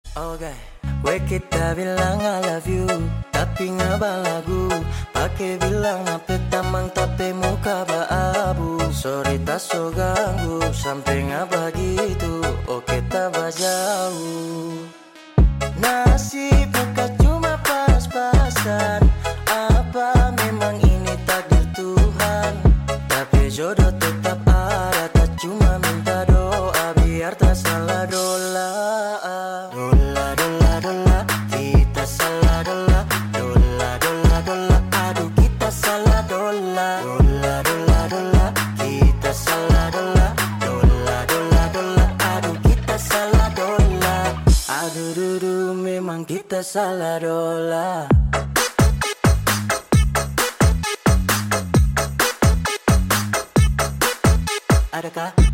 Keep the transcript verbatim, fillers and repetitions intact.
Oke, gue kita bilang I love you, tapi ngaba lagu. Pakai bilang apa tamang tapi muka abu. Sorry tak so ganggu, sampai ngaba gitu. Oke tak jauh. Nasib bukan cuma pas-pasan. Apa memang ini takdir Tuhan? Tapi jodoh tetap ada, tak cuma minta doa biar tak salah dola. Dola, dola, dola, kita salah dola. Dola, dola, dola, aduh kita salah dola. Dola, dola, dola, kita salah dola. Dola, dola, dola, aduh kita salah dola. Aduh, dudu, memang kita salah dola. Adakah